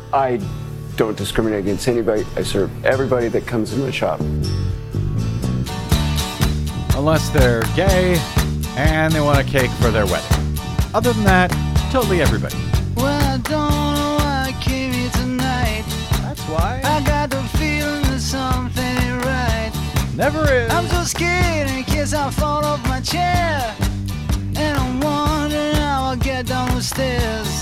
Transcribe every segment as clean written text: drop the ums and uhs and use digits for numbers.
I don't discriminate against anybody. I serve everybody that comes in my shop. Unless they're gay and they want a cake for their wedding. Other than that, totally everybody. Well, I don't know why I came here tonight. That's why. I got the feeling that something ain't right. Never is. I'm so scared in case I fall off my chair. And I'm wondering how I'll get down the stairs.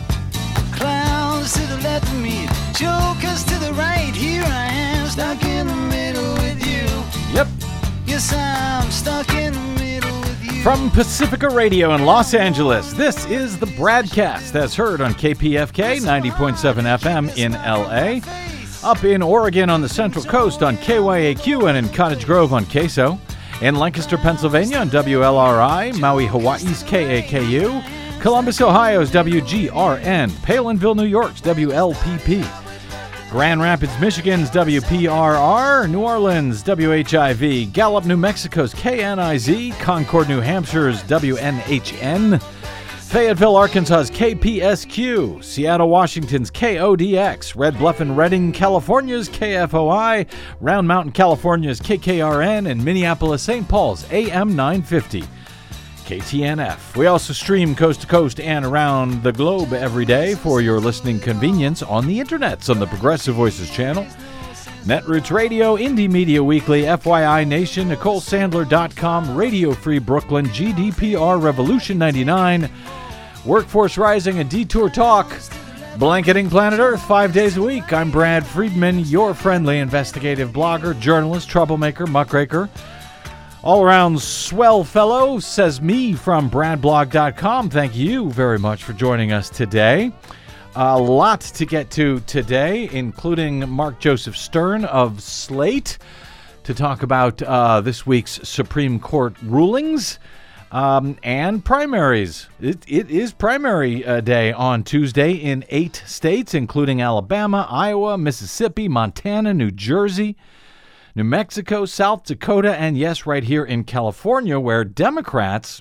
Clowns to the left of me, jokers to the right. Here I am, stuck in the middle with you. Yep. Yes, I'm stuck in the middle with you. From Pacifica Radio in Los Angeles, this is the Bradcast, as heard on KPFK 90.7 FM in LA. Up in Oregon on the Central Coast on KYAQ and in Cottage Grove on KSO. In Lancaster, Pennsylvania on WLRI, Maui, Hawaii's KAKU, Columbus, Ohio's WGRN, Palinville, New York's WLPP, Grand Rapids, Michigan's WPRR, New Orleans, WHIV, Gallup, New Mexico's KNIZ, Concord, New Hampshire's WNHN, Fayetteville, Arkansas's KPSQ, Seattle, Washington's KODX, Red Bluff and Redding, California's KFOI, Round Mountain, California's KKRN, and Minneapolis, St. Paul's AM 950. KTNF. We also stream coast to coast and around the globe every day for your listening convenience on the internets on the Progressive Voices channel, Netroots Radio, Indie Media Weekly, FYI Nation, NicoleSandler.com, Radio Free Brooklyn, GDPR Revolution 99, Workforce Rising, and Detour Talk, blanketing planet Earth 5 days a week. I'm Brad Friedman, your friendly investigative blogger, journalist, troublemaker, muckraker, all-around swell fellow, says me from bradblog.com. Thank you very much for joining us today. A lot to get to today, including Mark Joseph Stern of Slate to talk about this week's Supreme Court rulings and primaries. It is primary day on Tuesday in 8 states, including Alabama, Iowa, Mississippi, Montana, New Jersey, New Mexico, South Dakota, and yes, right here in California, where Democrats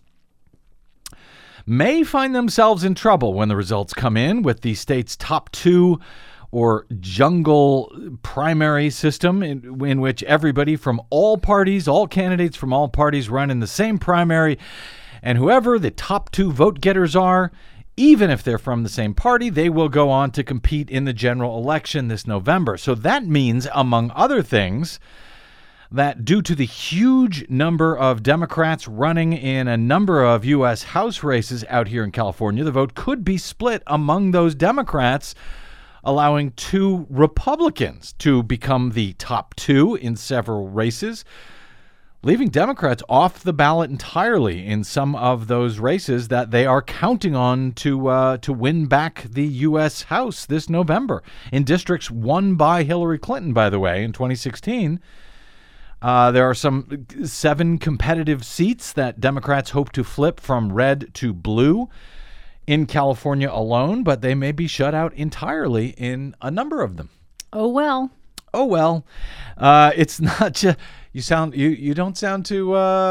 may find themselves in trouble when the results come in with the state's top 2 or jungle primary system in which everybody from all parties, all candidates from all parties run in the same primary, and whoever the top 2 vote getters are, even if they're from the same party, they will go on to compete in the general election this November. So that means, among other things, that due to the huge number of Democrats running in a number of U.S. House races out here in California, the vote could be split among those Democrats, allowing 2 Republicans to become the top 2 in several races, leaving Democrats off the ballot entirely in some of those races that they are counting on to win back the U.S. House this November. In districts won by Hillary Clinton, by the way, in 2016, there are some 7 competitive seats that Democrats hope to flip from red to blue in California alone, but they may be shut out entirely in a number of them. Oh, well. Oh, well. It's not just... You don't sound too...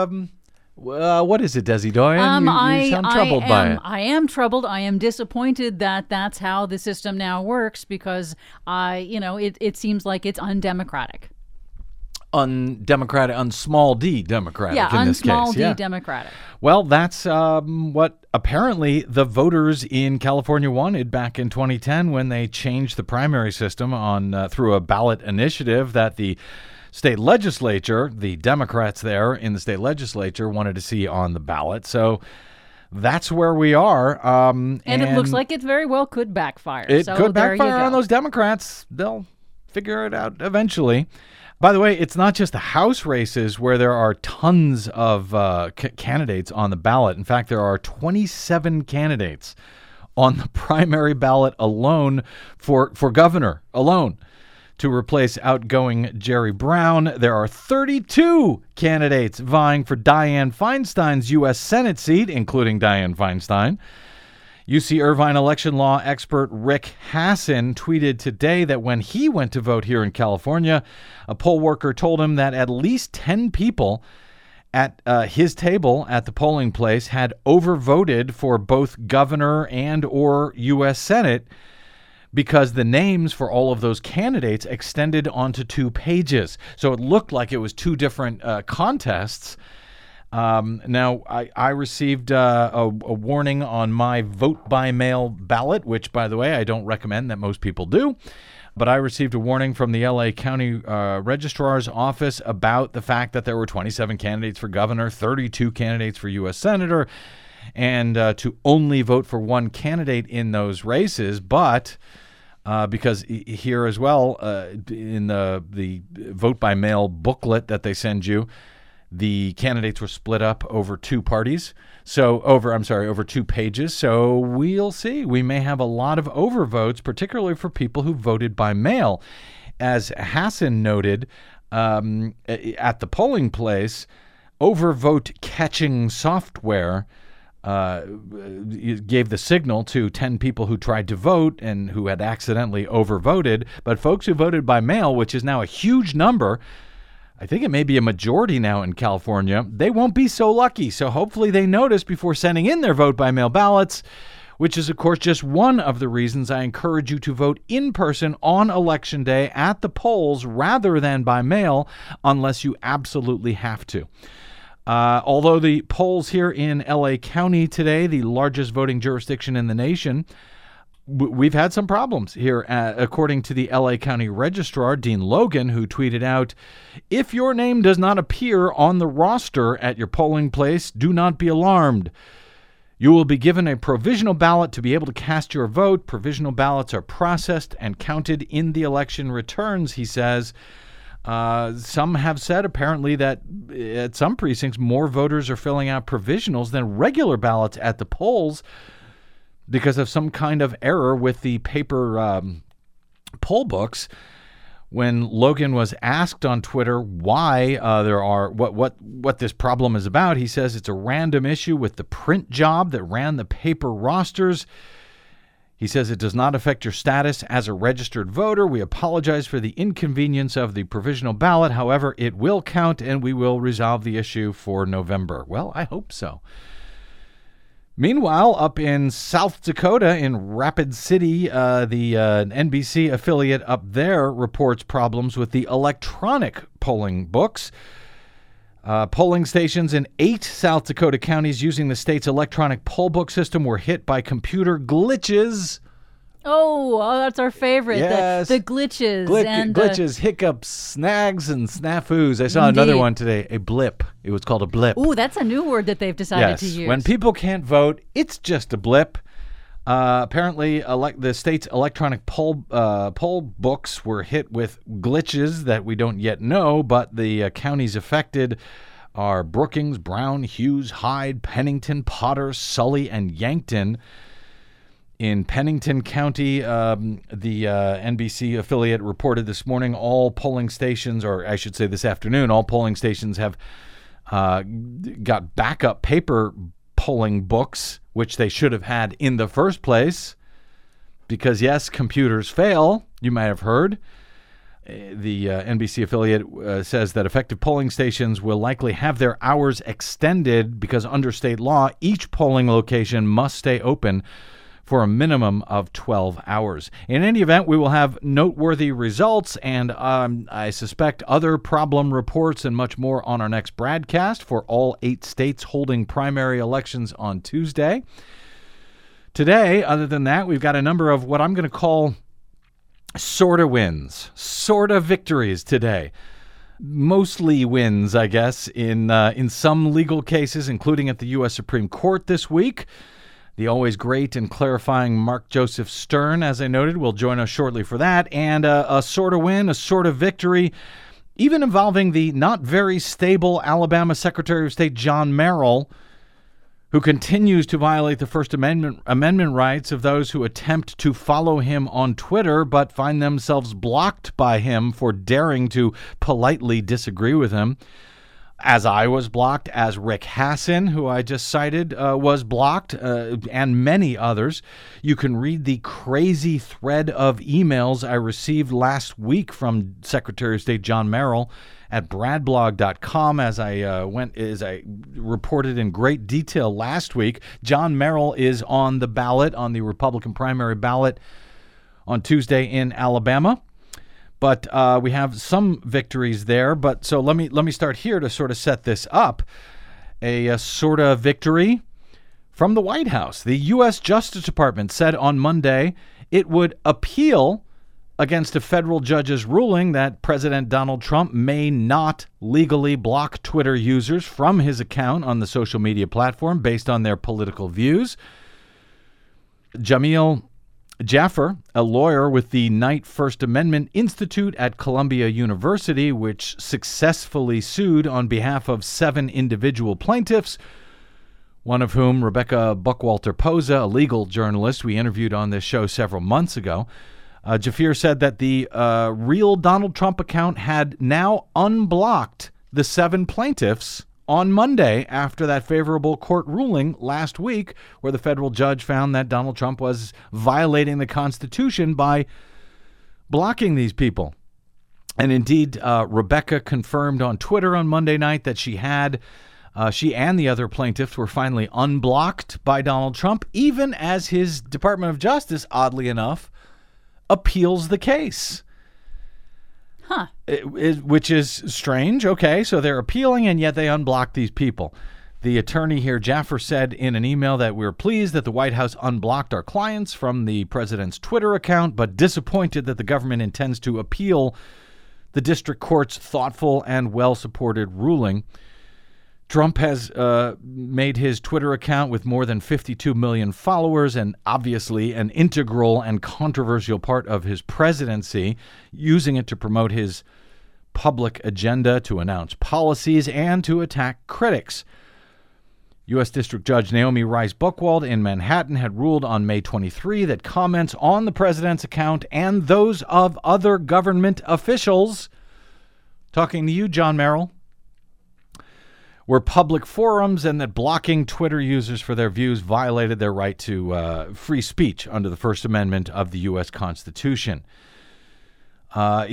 what is it, Desi Doyen? You sound troubled by it. I am troubled. I am disappointed that that's how the system now works because, it seems like it's undemocratic. Undemocratic, small d democratic in this case. Yeah, small d democratic. Well, that's what apparently the voters in California wanted back in 2010 when they changed the primary system on through a ballot initiative that the state legislature, the Democrats there in the state legislature, wanted to see on the ballot. So that's where we are. And it looks like it very well could backfire. It could backfire on those Democrats. They'll figure it out eventually. By the way, it's not just the House races where there are tons of candidates on the ballot. In fact, there are 27 candidates on the primary ballot alone for governor alone to replace outgoing Jerry Brown. There are 32 candidates vying for Dianne Feinstein's U.S. Senate seat, including Dianne Feinstein. UC Irvine election law expert Rick Hassin tweeted today that when he went to vote here in California, a poll worker told him that at least 10 people at his table at the polling place had overvoted for both governor and or U.S. Senate because the names for all of those candidates extended onto 2 pages. So it looked like it was 2 different contests. Now, I received a warning on my vote-by-mail ballot, which, by the way, I don't recommend that most people do. But I received a warning from the LA County Registrar's Office about the fact that there were 27 candidates for governor, 32 candidates for U.S. senator, and to only vote for 1 candidate in those races. But because here as well, in the vote-by-mail booklet that they send you, the candidates were split up over 2 parties. Over 2 pages. So we'll see. We may have a lot of overvotes, particularly for people who voted by mail. As Hassan noted at the polling place, overvote catching software gave the signal to 10 people who tried to vote and who had accidentally overvoted. But folks who voted by mail, which is now a huge number, I think it may be a majority now in California, they won't be so lucky. So hopefully they notice before sending in their vote-by-mail ballots, which is, of course, just one of the reasons I encourage you to vote in person on Election Day at the polls rather than by mail, unless you absolutely have to. Although the polls here in LA County today, the largest voting jurisdiction in the nation, we've had some problems here, according to the LA County Registrar, Dean Logan, who tweeted out, "If your name does not appear on the roster at your polling place, do not be alarmed. You will be given a provisional ballot to be able to cast your vote. Provisional ballots are processed and counted in the election returns," he says. Some have said apparently that at some precincts, more voters are filling out provisionals than regular ballots at the polls, because of some kind of error with the paper poll books. When Logan was asked on Twitter why what this problem is about, he says it's a random issue with the print job that ran the paper rosters. He says it does not affect your status as a registered voter. We apologize for the inconvenience of the provisional ballot. However, it will count and we will resolve the issue for November. Well, I hope so. Meanwhile, up in South Dakota, in Rapid City, the NBC affiliate up there reports problems with the electronic polling books. Polling stations in 8 South Dakota counties using the state's electronic poll book system were hit by computer glitches. Oh, that's our favorite. Yes. The glitches. Glitches, hiccups, snags, and snafus. I saw another one today, a blip. It was called a blip. Ooh, that's a new word that they've decided to use. When people can't vote, it's just a blip. Apparently, the state's electronic poll books were hit with glitches that we don't yet know, but the counties affected are Brookings, Brown, Hughes, Hyde, Pennington, Potter, Sully, and Yankton. In Pennington County, the NBC affiliate reported this morning all polling stations, or I should say this afternoon, all polling stations have got backup paper polling books, which they should have had in the first place. Because, yes, computers fail, you might have heard. The NBC affiliate says that effective polling stations will likely have their hours extended because under state law, each polling location must stay open for a minimum of 12 hours. In any event, we will have noteworthy results and I suspect other problem reports and much more on our next broadcast for all 8 states holding primary elections on Tuesday. Today, other than that, we've got a number of what I'm going to call sorta wins, sorta victories today. Mostly wins, I guess, in some legal cases, including at the U.S. Supreme Court this week. The always great and clarifying Mark Joseph Stern, as I noted, will join us shortly for that. And a sort of win, a sort of victory, even involving the not very stable Alabama Secretary of State John Merrill, who continues to violate the First Amendment rights of those who attempt to follow him on Twitter but find themselves blocked by him for daring to politely disagree with him. As I was blocked, as Rick Hassan, who I just cited, was blocked, and many others. You can read the crazy thread of emails I received last week from Secretary of State John Merrill at bradblog.com. As I reported in great detail last week, John Merrill is on the ballot, on the Republican primary ballot, on Tuesday in Alabama. But we have some victories there. But so let me start here to sort of set this up. A sort of victory from the White House. The U.S. Justice Department said on Monday it would appeal against a federal judge's ruling that President Donald Trump may not legally block Twitter users from his account on the social media platform based on their political views. Jamil Jaffer, a lawyer with the Knight First Amendment Institute at Columbia University, which successfully sued on behalf of 7 individual plaintiffs, one of whom, Rebecca Buckwalter-Posa, a legal journalist we interviewed on this show several months ago. Jaffer said that the real Donald Trump account had now unblocked the 7 plaintiffs on Monday after that favorable court ruling last week where the federal judge found that Donald Trump was violating the Constitution by blocking these people. And indeed, Rebecca confirmed on Twitter on Monday night that she and the other plaintiffs were finally unblocked by Donald Trump, even as his Department of Justice, oddly enough, appeals the case. Huh. Which is strange. Okay, so they're appealing, and yet they unblock these people. The attorney here, Jaffer, said in an email that we're pleased that the White House unblocked our clients from the president's Twitter account, but disappointed that the government intends to appeal the district court's thoughtful and well-supported ruling. Trump has made his Twitter account with more than 52 million followers and obviously an integral and controversial part of his presidency, using it to promote his public agenda, to announce policies, and to attack critics. U.S. District Judge Naomi Rice Buchwald in Manhattan had ruled on May 23 that comments on the president's account and those of other government officials, talking to you, John Merrill, were public forums, and that blocking Twitter users for their views violated their right to free speech under the First Amendment of the U.S. Constitution. Trump,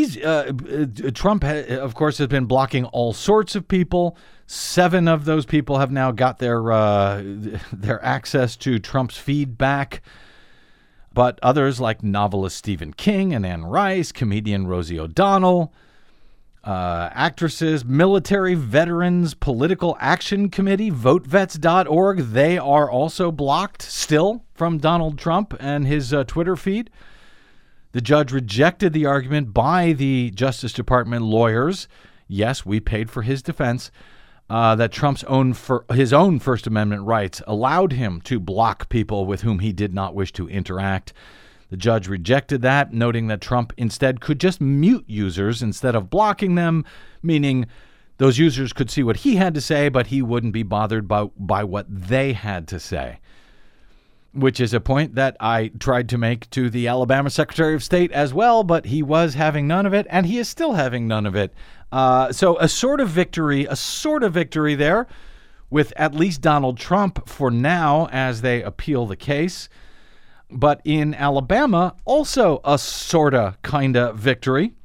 of course, has been blocking all sorts of people. 7 of those people have now got their access to Trump's feedback. But others, like novelist Stephen King and Anne Rice, comedian Rosie O'Donnell, actresses, military veterans, Political Action Committee, VoteVets.org, they are also blocked still from Donald Trump and his Twitter feed. The judge rejected the argument by the Justice Department lawyers. Yes, we paid for his defense. That Trump's his own First Amendment rights allowed him to block people with whom he did not wish to interact. The judge rejected that, noting that Trump instead could just mute users instead of blocking them, meaning those users could see what he had to say, but he wouldn't be bothered by what they had to say, which is a point that I tried to make to the Alabama Secretary of State as well, but he was having none of it, and he is still having none of it. So a sort of victory there with at least Donald Trump for now as they appeal the case. But in Alabama, also a sorta kinda victory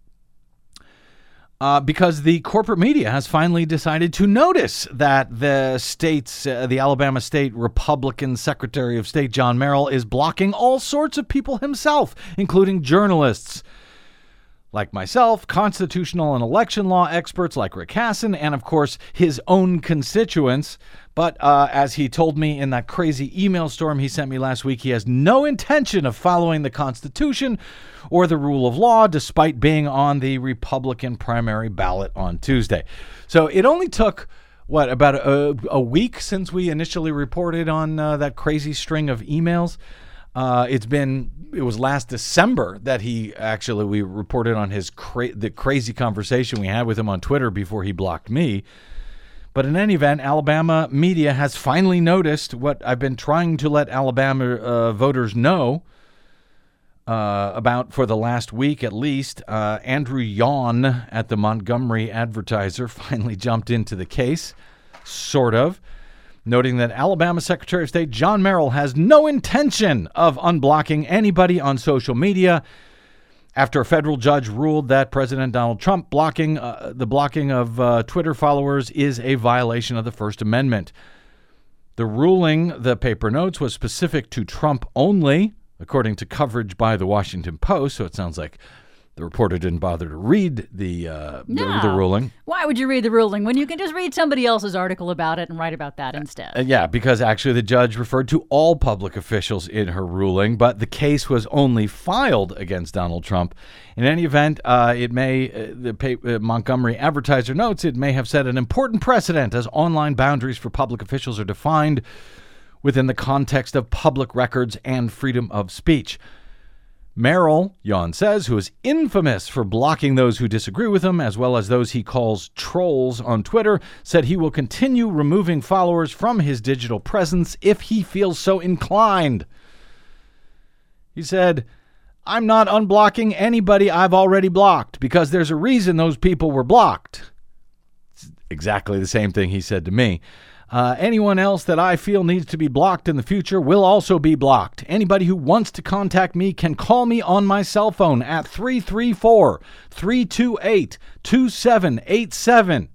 because the corporate media has finally decided to notice that the Alabama State Republican Secretary of State John Merrill is blocking all sorts of people himself, including journalists like myself, constitutional and election law experts like Rick Hasson, and of course his own constituents. But as he told me in that crazy email storm he sent me last week, he has no intention of following the Constitution or the rule of law, despite being on the Republican primary ballot on Tuesday. So it only took, about a week since we initially reported on that crazy string of emails. It was last December that we reported on the crazy conversation we had with him on Twitter before he blocked me. But in any event, Alabama media has finally noticed what I've been trying to let Alabama voters know about for the last week at least. Andrew Yawn at the Montgomery Advertiser finally jumped into the case, sort of, noting that Alabama Secretary of State John Merrill has no intention of unblocking anybody on social media after a federal judge ruled that President Donald Trump blocking of Twitter followers is a violation of the First Amendment. The ruling, the paper notes, was specific to Trump only, according to coverage by the Washington Post. So it sounds like the reporter didn't bother to read the ruling. Why would you read the ruling when you can just read somebody else's article about it and write about that instead? Yeah, because actually the judge referred to all public officials in her ruling, but the case was only filed against Donald Trump. In any event, the Montgomery Advertiser notes it may have set an important precedent as online boundaries for public officials are defined within the context of public records and freedom of speech. Merrill, Yon says, who is infamous for blocking those who disagree with him, as well as those he calls trolls on Twitter, said he will continue removing followers from his digital presence if he feels so inclined. He said, "I'm not unblocking anybody I've already blocked because there's a reason those people were blocked." It's exactly the same thing he said to me. Anyone else that I feel needs to be blocked in the future will also be blocked. Anybody who wants to contact me can call me on my cell phone at 334-328-2787.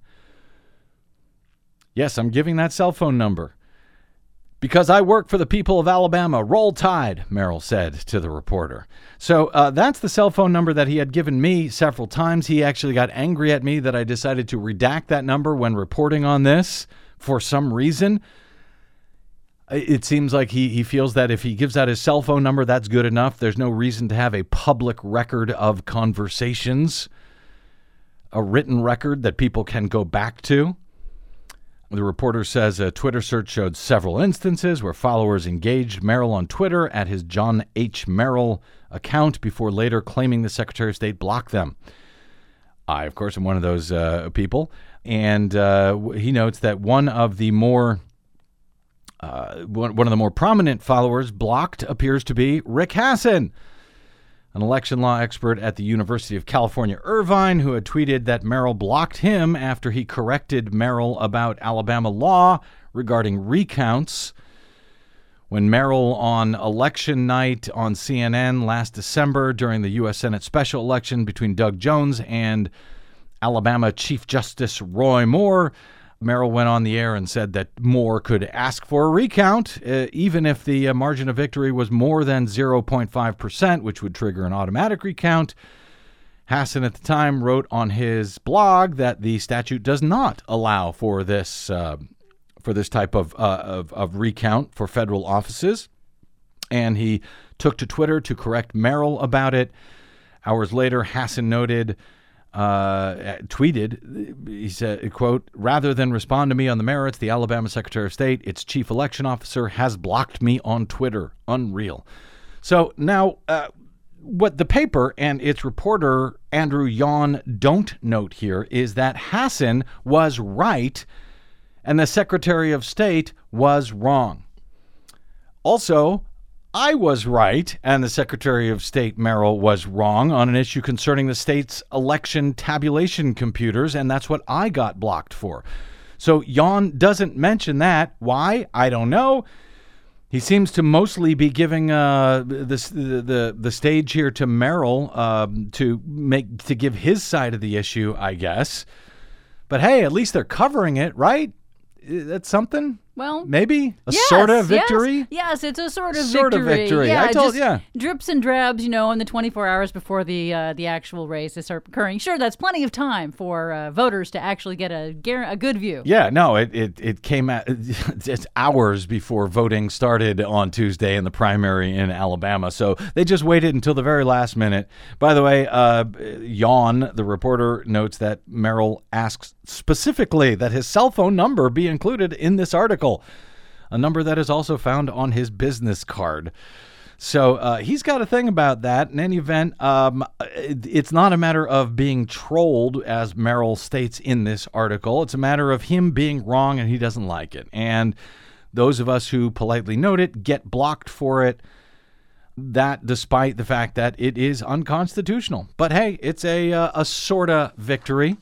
Yes, I'm giving that cell phone number. Because I work for the people of Alabama. Roll Tide, Merrill said to the reporter. So that's the cell phone number that he had given me several times. He actually got angry at me that I decided to redact that number when reporting on this. For some reason, it seems like he feels that if he gives out his cell phone number, that's good enough. There's no reason to have a public record of conversations, a written record that people can go back to. The reporter says a Twitter search showed several instances where followers engaged Merrill on Twitter at his John H. Merrill account before later claiming the Secretary of State blocked them. I, of course, am one of those people. And he notes that one of the more prominent followers blocked appears to be Rick Hassin, an election law expert at the University of California, Irvine, who had tweeted that Merrill blocked him after he corrected Merrill about Alabama law regarding recounts. When Merrill on election night on CNN last December during the U.S. Senate special election between Doug Jones and Alabama Chief Justice Roy Moore, Merrill went on the air and said that Moore could ask for a recount, even if the margin of victory was more than 0.5%, which would trigger an automatic recount. Hassin at the time wrote on his blog that the statute does not allow for this type of recount for federal offices, and he took to Twitter to correct Merrill about it. Hours later, Hassin tweeted, he said, quote, "Rather than respond to me on the merits, the Alabama Secretary of State, its chief election officer, has blocked me on Twitter." Unreal. So now what the paper and its reporter, Andrew Yon, don't note here is that Hassin was right and the Secretary of State was wrong. Also, I was right, and the Secretary of State, Merrill, was wrong on an issue concerning the state's election tabulation computers, and that's what I got blocked for. So Yon doesn't mention that. Why? I don't know. He seems to mostly be giving the stage here to Merrill to give his side of the issue, I guess. But hey, at least they're covering it, right? That's something. Well, maybe a sort of victory. Yes, it's a sort of victory. Yeah, drips and drabs, in the 24 hours before the actual race is occurring. Sure, that's plenty of time for voters to actually get a good view. Yeah, no, it came out. It's hours before voting started on Tuesday in the primary in Alabama, so they just waited until the very last minute. By the way, Yon, the reporter, notes that Merrill asks specifically that his cell phone number be included in this article. A number that is also found on his business card. So he's got a thing about that. In any event, it's not a matter of being trolled, as Merrill states in this article. It's a matter of him being wrong and he doesn't like it. And those of us who politely note it get blocked for it, that despite the fact that it is unconstitutional. But hey, it's a sort of victory.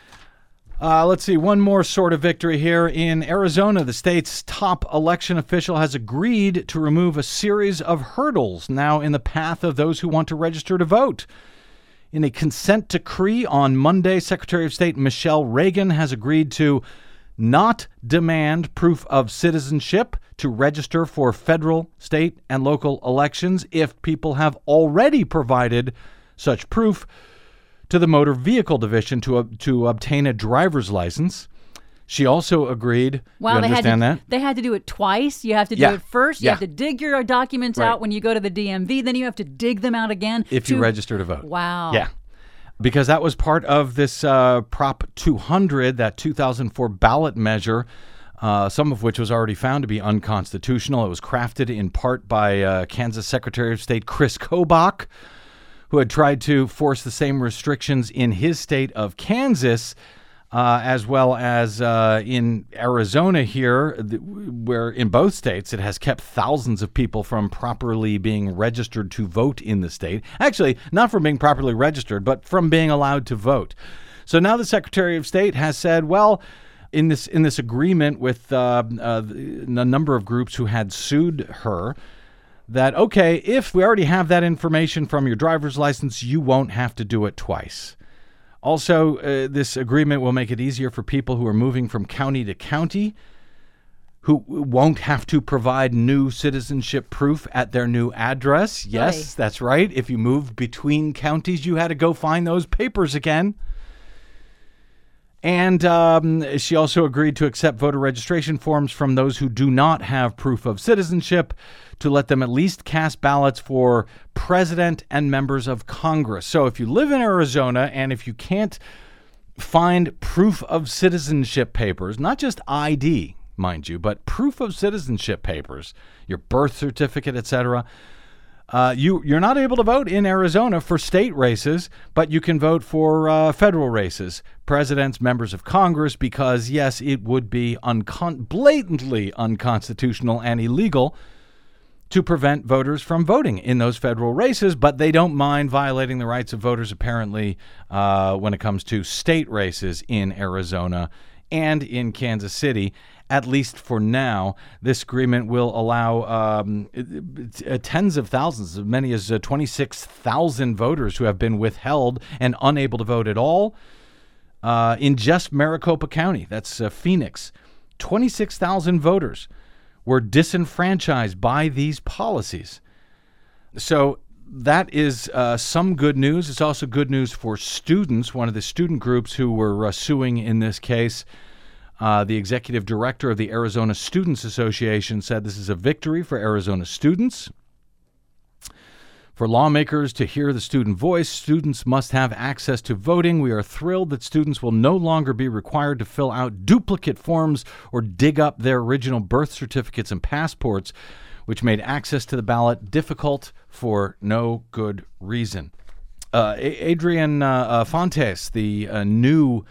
Let's see, one more sort of victory here. In Arizona, the state's top election official has agreed to remove a series of hurdles now in the path of those who want to register to vote. In a consent decree on Monday, Secretary of State Michelle Reagan has agreed to not demand proof of citizenship to register for federal, state, and local elections if people have already provided such proof to the Motor Vehicle Division to obtain a driver's license. She also agreed. Wow, you understand that? They had to do it twice. You have to do it first. You Yeah. have to dig your documents Right. out when you go to the DMV. Then you have to dig them out again. If you register to vote. Wow. Yeah. Because that was part of this Prop 200, that 2004 ballot measure, some of which was already found to be unconstitutional. It was crafted in part by Kansas Secretary of State Chris Kobach, who had tried to force the same restrictions in his state of Kansas, as well as in Arizona here, where in both states it has kept thousands of people from properly being registered to vote in the state. Actually, not from being properly registered, but from being allowed to vote. So now the Secretary of State has said, well, in this agreement with a number of groups who had sued her, that, okay, if we already have that information from your driver's license, you won't have to do it twice. Also, this agreement will make it easier for people who are moving from county to county, who won't have to provide new citizenship proof at their new address. Yes, that's right. If you moved between counties, you had to go find those papers again. And she also agreed to accept voter registration forms from those who do not have proof of citizenship, to let them at least cast ballots for president and members of Congress. So if you live in Arizona and if you can't find proof of citizenship papers, not just ID, mind you, but proof of citizenship papers, your birth certificate, etc., you're not able to vote in Arizona for state races, but you can vote for federal races, presidents, members of Congress, because, yes, it would be blatantly unconstitutional and illegal to prevent voters from voting in those federal races, but they don't mind violating the rights of voters, apparently, when it comes to state races in Arizona and in Kansas City. At least for now, this agreement will allow tens of thousands, as many as 26,000 voters who have been withheld and unable to vote at all in just Maricopa County. That's Phoenix. 26,000 voters were disenfranchised by these policies. So that is some good news. It's also good news for students. One of the student groups who were suing in this case, the executive director of the Arizona Students Association, said this is a victory for Arizona students. For lawmakers to hear the student voice, students must have access to voting. We are thrilled that students will no longer be required to fill out duplicate forms or dig up their original birth certificates and passports, which made access to the ballot difficult for no good reason. Adrian Fontes, the new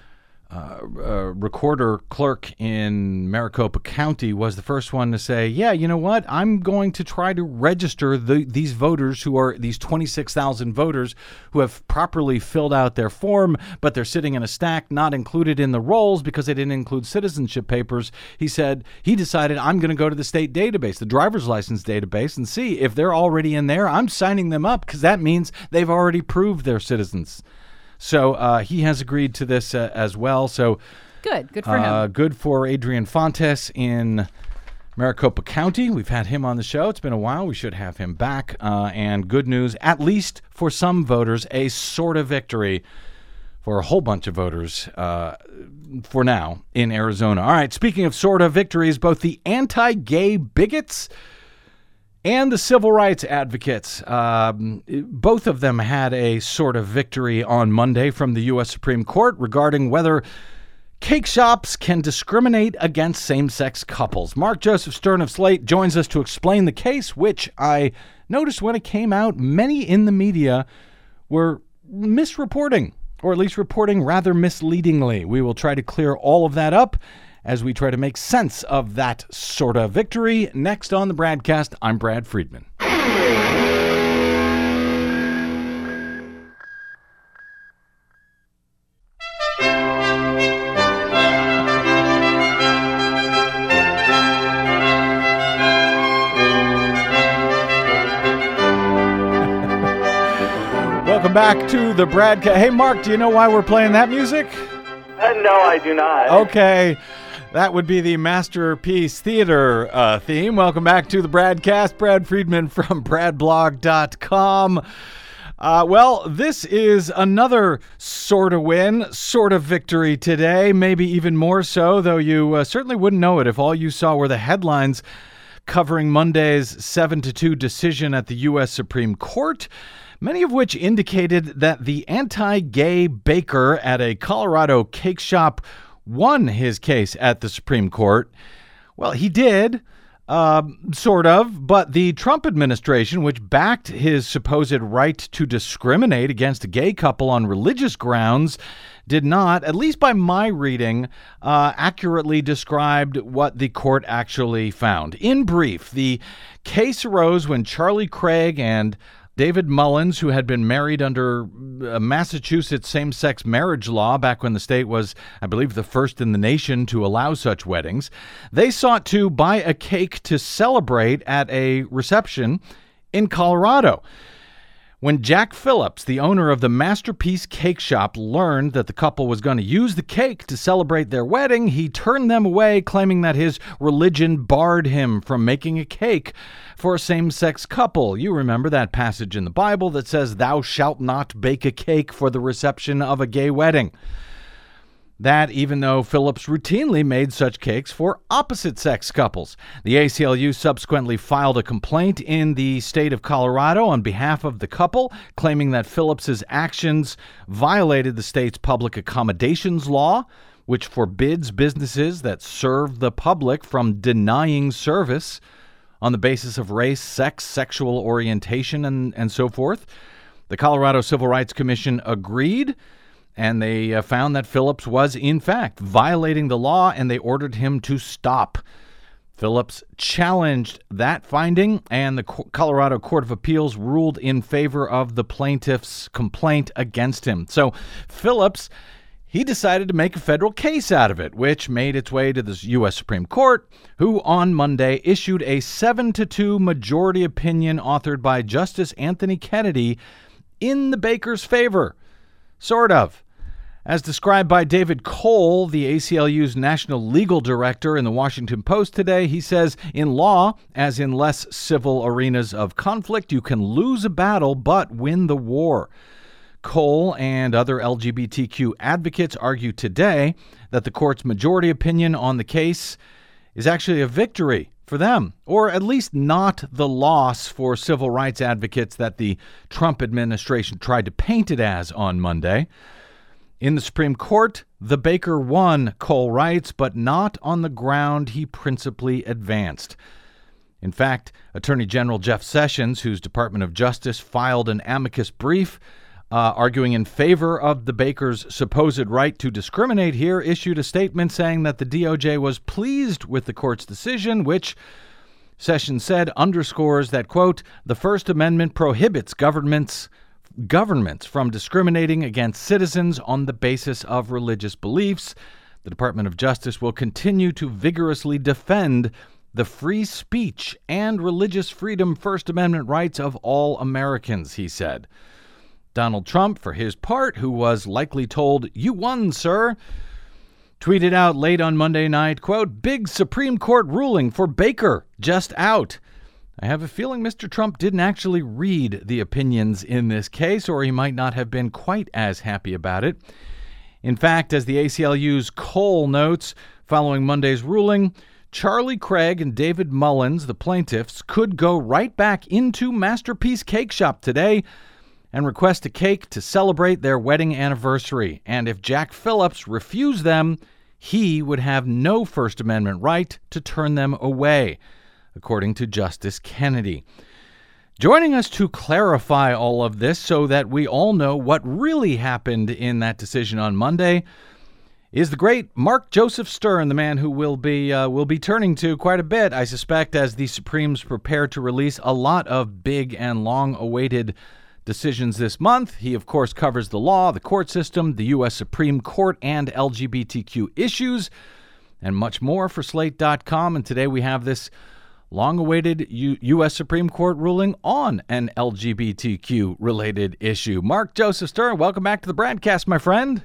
recorder clerk in Maricopa County, was the first one to say, yeah, you know what? I'm going to try to register these voters who are these 26,000 voters who have properly filled out their form, but they're sitting in a stack not included in the rolls because they didn't include citizenship papers. He said he decided, I'm going to go to the state database, the driver's license database, and see if they're already in there. I'm signing them up because that means they've already proved they're citizens. So he has agreed to this as well. So good for him. Good for Adrian Fontes in Maricopa County. We've had him on the show. It's been a while. We should have him back. And good news, at least for some voters, a sort of victory for a whole bunch of voters for now in Arizona. All right, speaking of sort of victories, both the anti-gay bigots and the civil rights advocates, both of them had a sort of victory on Monday from the U.S. Supreme Court regarding whether cake shops can discriminate against same-sex couples. Mark Joseph Stern of Slate joins us to explain the case, which I noticed when it came out, many in the media were misreporting, or at least reporting rather misleadingly. We will try to clear all of that up as we try to make sense of that sort of victory. Next on the Bradcast, I'm Brad Friedman. Welcome back to the Bradcast. Hey, Mark, do you know why we're playing that music? No, I do not. Okay. That would be the Masterpiece Theater theme. Welcome back to the Bradcast. Brad Friedman from bradblog.com. Well, this is another sort of win, sort of victory today, maybe even more so, though you certainly wouldn't know it if all you saw were the headlines covering Monday's 7-2 decision at the U.S. Supreme Court, many of which indicated that the anti-gay baker at a Colorado cake shop won his case at the Supreme Court. Well, he did. Sort of, but the Trump administration, which backed his supposed right to discriminate against a gay couple on religious grounds, did not, at least by my reading, accurately described what the court actually found. In brief, the case arose when Charlie Craig and David Mullins, who had been married under Massachusetts same-sex marriage law back when the state was, I believe, the first in the nation to allow such weddings, they sought to buy a cake to celebrate at a reception in Colorado. When Jack Phillips, the owner of the Masterpiece Cake Shop, learned that the couple was going to use the cake to celebrate their wedding, he turned them away, claiming that his religion barred him from making a cake for a same-sex couple. You remember that passage in the Bible that says, "Thou shalt not bake a cake for the reception of a gay wedding." That even though Phillips routinely made such cakes for opposite-sex couples. The ACLU subsequently filed a complaint in the state of Colorado on behalf of the couple, claiming that Phillips's actions violated the state's public accommodations law, which forbids businesses that serve the public from denying service on the basis of race, sex, sexual orientation, and so forth. The Colorado Civil Rights Commission agreed, and they found that Phillips was, in fact, violating the law, and they ordered him to stop. Phillips challenged that finding, and the Colorado Court of Appeals ruled in favor of the plaintiff's complaint against him. So Phillips, he decided to make a federal case out of it, which made its way to the U.S. Supreme Court, who on Monday issued a 7-2 majority opinion authored by Justice Anthony Kennedy in the baker's favor. Sort of. As described by David Cole, the ACLU's national legal director in the Washington Post today, he says, in law, as in less civil arenas of conflict, you can lose a battle but win the war. Cole and other LGBTQ advocates argue today that the court's majority opinion on the case is actually a victory for them, or at least not the loss for civil rights advocates that the Trump administration tried to paint it as on Monday. In the Supreme Court, the baker won, Cole writes, but not on the ground he principally advanced. In fact, Attorney General Jeff Sessions, whose Department of Justice filed an amicus brief arguing in favor of the baker's supposed right to discriminate here, issued a statement saying that the DOJ was pleased with the court's decision, which, Sessions said, underscores that, quote, the First Amendment prohibits governments from discriminating against citizens on the basis of religious beliefs. The Department of Justice will continue to vigorously defend the free speech and religious freedom First Amendment rights of all Americans, he said. Donald Trump, for his part, who was likely told, "You won, sir," tweeted out late on Monday night, quote, "Big Supreme Court ruling for Baker, just out." I have a feeling Mr. Trump didn't actually read the opinions in this case, or he might not have been quite as happy about it. In fact, as the ACLU's Cole notes, following Monday's ruling, Charlie Craig and David Mullins, the plaintiffs, could go right back into Masterpiece Cake Shop today and request a cake to celebrate their wedding anniversary. And if Jack Phillips refused them, he would have no First Amendment right to turn them away, according to Justice Kennedy. Joining us to clarify all of this so that we all know what really happened in that decision on Monday is the great Mark Joseph Stern, the man who we'll be turning to quite a bit, I suspect, as the Supremes prepare to release a lot of big and long-awaited decisions this month. He, of course, covers the law, the court system, the U.S. Supreme Court, and LGBTQ issues, and much more for Slate.com. And today we have this long-awaited U.S. Supreme Court ruling on an LGBTQ-related issue. Mark Joseph Stern, welcome back to the Bradcast, my friend.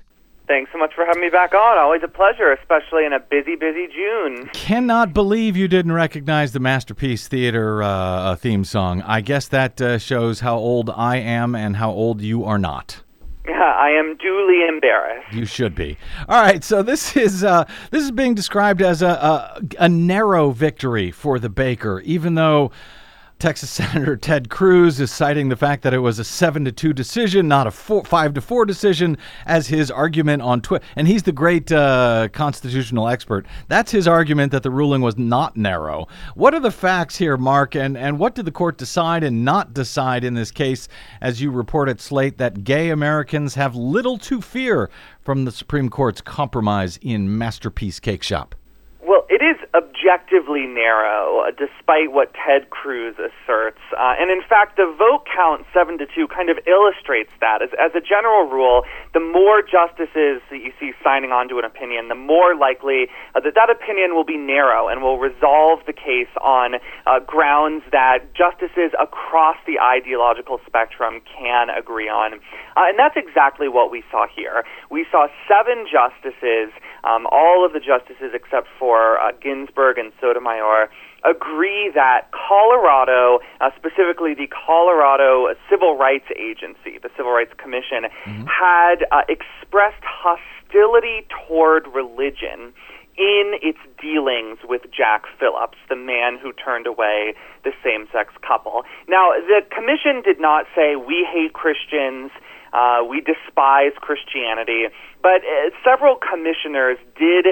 Thanks so much for having me back on. Always a pleasure, especially in a busy June. Cannot believe you didn't recognize the Masterpiece Theater theme song. I guess that shows how old I am and how old you are not. Yeah, I am duly embarrassed. You should be. All right, so this is being described as a narrow victory for the Baker, even though Texas Senator Ted Cruz is citing the fact that it was a 7-2 decision, not a 5-4 decision, as his argument on Twitter. And he's the great constitutional expert. That's his argument that the ruling was not narrow. What are the facts here, Mark? And what did the court decide and not decide in this case, as you report at Slate, that gay Americans have little to fear from the Supreme Court's compromise in Masterpiece Cake Shop? Well, it is objectively narrow, despite what Ted Cruz asserts. And in fact, the vote count 7-2 kind of illustrates that. As a general rule, the more justices that you see signing on to an opinion, the more likely that opinion will be narrow and will resolve the case on grounds that justices across the ideological spectrum can agree on. And that's exactly what we saw here. We saw 7 justices, all of the justices except for Ginsburg and Sotomayor, agree that Colorado, specifically the Colorado Civil Rights Agency, the Civil Rights Commission, had expressed hostility toward religion in its dealings with Jack Phillips, the man who turned away the same-sex couple. Now, the commission did not say, we hate Christians, we despise Christianity, but several commissioners did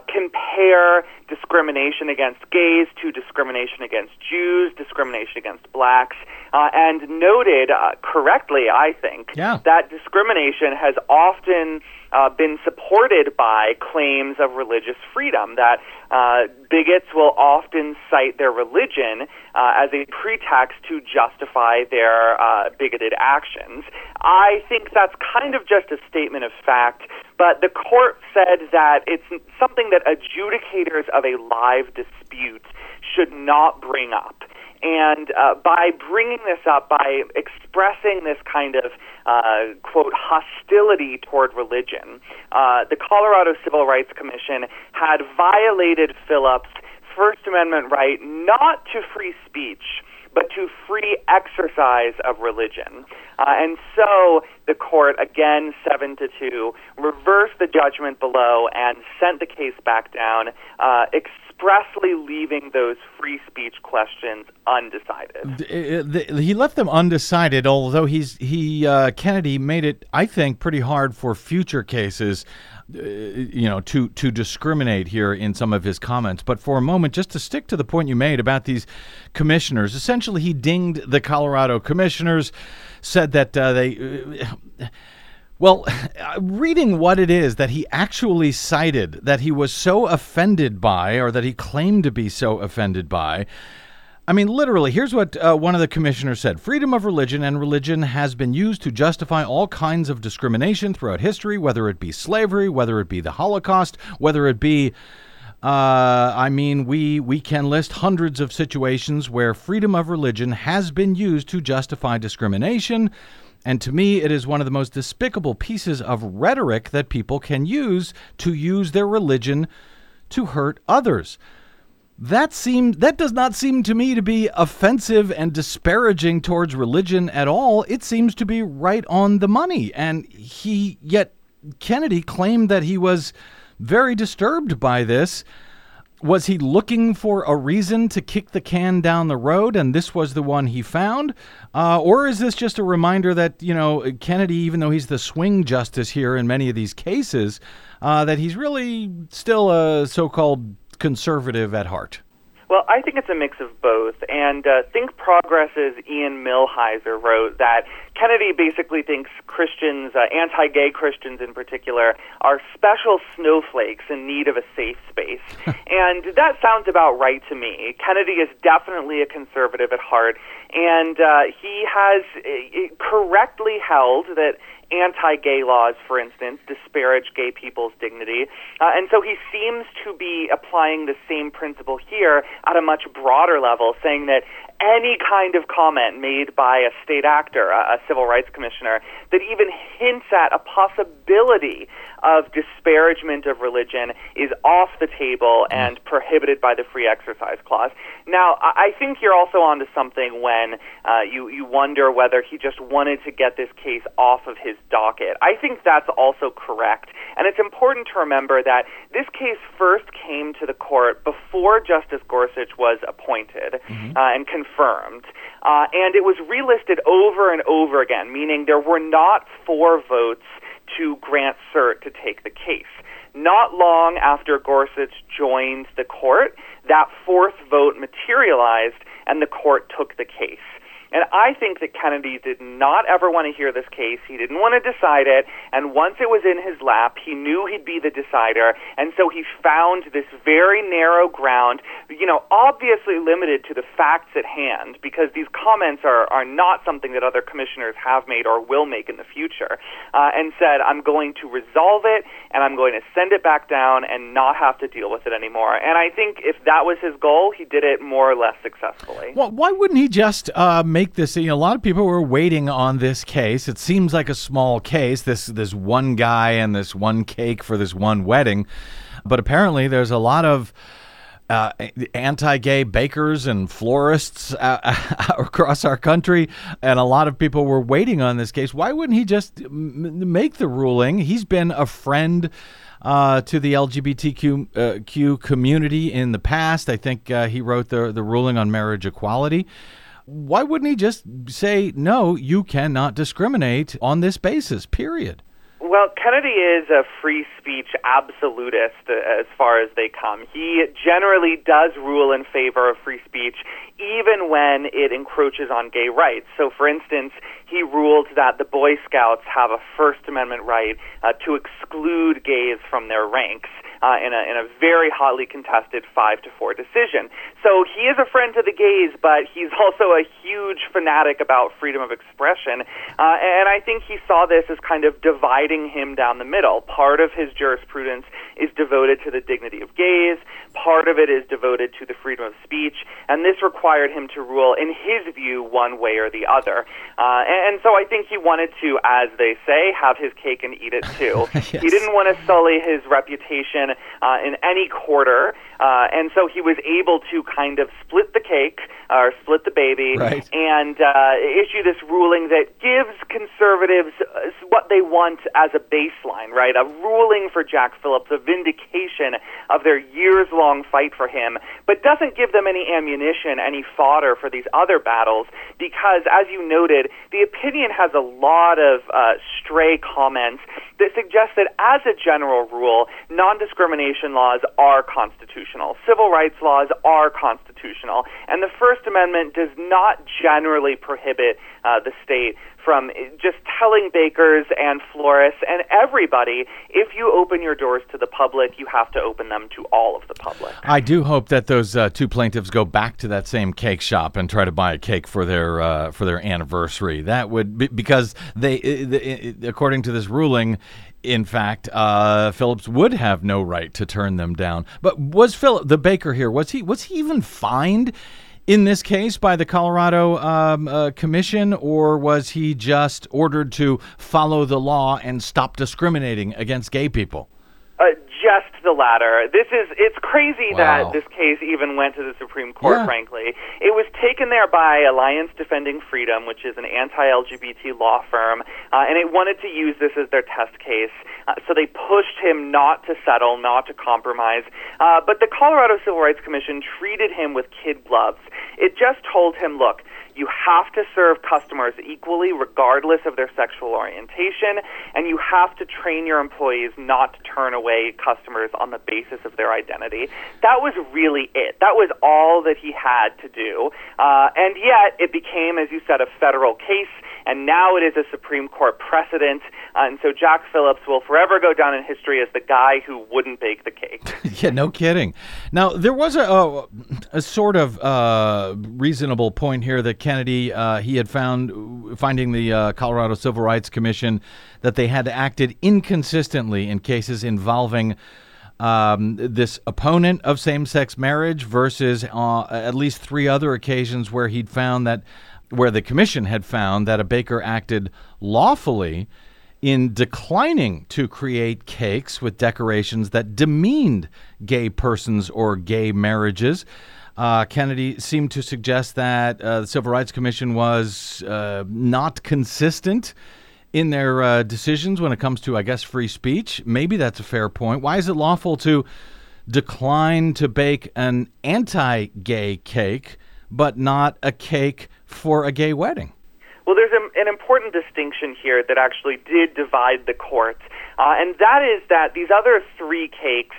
compare discrimination against gays to discrimination against Jews, discrimination against blacks, and noted correctly, I think, that discrimination has often been supported by claims of religious freedom, that bigots will often cite their religion as a pretext to justify their bigoted actions. I think that's kind of just a statement of fact, but the court said that it's something that adjudicators of a live dispute should not bring up. And by bringing this up, by expressing this kind of, quote, hostility toward religion, the Colorado Civil Rights Commission had violated Phillips' First Amendment right not to free speech, but to free exercise of religion. And so the court, again 7-2, reversed the judgment below and sent the case back down, expressly leaving those free speech questions undecided. He left them undecided, although Kennedy made it, I think, pretty hard for future cases, to discriminate here in some of his comments. But for a moment, just to stick to the point you made about these commissioners, essentially he dinged the Colorado commissioners, said that reading what it is that he actually cited, that he was so offended by, or that he claimed to be so offended by, I mean, literally, here's what one of the commissioners said. Freedom of religion and religion has been used to justify all kinds of discrimination throughout history, whether it be slavery, whether it be the Holocaust, whether it be, we can list hundreds of situations where freedom of religion has been used to justify discrimination. And to me, it is one of the most despicable pieces of rhetoric that people can use to use their religion to hurt others. That does not seem to me to be offensive and disparaging towards religion at all. It seems to be right on the money. And yet Kennedy claimed that he was very disturbed by this. Was he looking for a reason to kick the can down the road, and this was the one he found? Or is this just a reminder that, Kennedy, even though he's the swing justice here in many of these cases, that he's really still a so-called conservative at heart? Well, I think it's a mix of both. And Think Progress's Ian Millhiser wrote that Kennedy basically thinks Christians, anti-gay Christians in particular, are special snowflakes in need of a safe space. And that sounds about right to me. Kennedy is definitely a conservative at heart, and he has correctly held that anti-gay laws, for instance, disparage gay people's dignity. And so he seems to be applying the same principle here at a much broader level, saying that any kind of comment made by a state actor, a civil rights commissioner, that even hints at a possibility of disparagement of religion is off the table and prohibited by the Free Exercise Clause. Now, I think you're also onto something when you wonder whether he just wanted to get this case off of his docket. I think that's also correct. And it's important to remember that this case first came to the court before Justice Gorsuch was appointed and confirmed. And it was relisted over and over again, meaning there were not 4 votes to grant cert to take the case. Not long after Gorsuch joined the court, that 4th vote materialized and the court took the case. And I think that Kennedy did not ever want to hear this case. He didn't want to decide it. And once it was in his lap, he knew he'd be the decider. And so he found this very narrow ground, obviously limited to the facts at hand, because these comments are not something that other commissioners have made or will make in the future, and said, I'm going to resolve it, and I'm going to send it back down and not have to deal with it anymore. And I think if that was his goal, he did it more or less successfully. Well, why wouldn't he just make this? A lot of people were waiting on this case. It seems like a small case, this one guy and this one cake for this one wedding. But apparently there's a lot of anti-gay bakers and florists across our country, and a lot of people were waiting on this case. Why wouldn't he just make the ruling? He's been a friend to the LGBTQ community in the past. I think he wrote the ruling on marriage equality. Why wouldn't he just say, no, you cannot discriminate on this basis, period? Well, Kennedy is a free speech absolutist as far as they come. He generally does rule in favor of free speech, even when it encroaches on gay rights. So, for instance, he ruled that the Boy Scouts have a First Amendment right to exclude gays from their ranks in a very hotly contested 5-4 decision. So he is a friend to the gays, but he's also a huge fanatic about freedom of expression. And I think he saw this as kind of dividing him down the middle. Part of his jurisprudence is devoted to the dignity of gays. Part of it is devoted to the freedom of speech. And this required him to rule, in his view, one way or the other. And so I think he wanted to, as they say, have his cake and eat it too. Yes. He didn't want to sully his reputation in any quarter. And so he was able to kind of split the cake, or split the baby, right, and issue this ruling that gives conservatives what they want as a baseline, right? A ruling for Jack Phillips, a vindication of their years-long fight for him, but doesn't give them any ammunition, any fodder for these other battles, because, as you noted, the opinion has a lot of stray comments that suggest that, as a general rule, non-discrimination laws are constitutional. Civil rights laws are constitutional. And the First Amendment does not generally prohibit the state from just telling bakers and florists and everybody, if you open your doors to the public, you have to open them to all of the public. I do hope that those 2 plaintiffs go back to that same cake shop and try to buy a cake for their anniversary. That would be, because they according to this ruling, in fact, Phillips would have no right to turn them down. But was Philip, the baker here, was he even fined in this case by the Colorado Commission, or was he just ordered to follow the law and stop discriminating against gay people? Just the latter. It's crazy that this case even went to the Supreme Court, frankly. It was taken there by Alliance Defending Freedom, which is an anti-LGBT law firm, and it wanted to use this as their test case. So they pushed him not to settle, not to compromise. But the Colorado Civil Rights Commission treated him with kid gloves. It just told him, look, you have to serve customers equally regardless of their sexual orientation, and you have to train your employees not to turn away customers on the basis of their identity. That was really it. That was all that he had to do. And yet it became, as you said, a federal case, and now it is a Supreme Court precedent. And so Jack Phillips will forever go down in history as the guy who wouldn't bake the cake. Yeah, no kidding. Now, there was a sort of reasonable point here that Kennedy, he had finding the Colorado Civil Rights Commission, that they had acted inconsistently in cases involving this opponent of same-sex marriage versus at least 3 other occasions where where the commission had found that a baker acted lawfully in declining to create cakes with decorations that demeaned gay persons or gay marriages. Kennedy seemed to suggest that the Civil Rights Commission was not consistent in their decisions when it comes to, I guess, free speech. Maybe that's a fair point. Why is it lawful to decline to bake an anti-gay cake, but not a cake for a gay wedding? Well, there's an important distinction here that actually did divide the court, and that is that these other 3 cakes,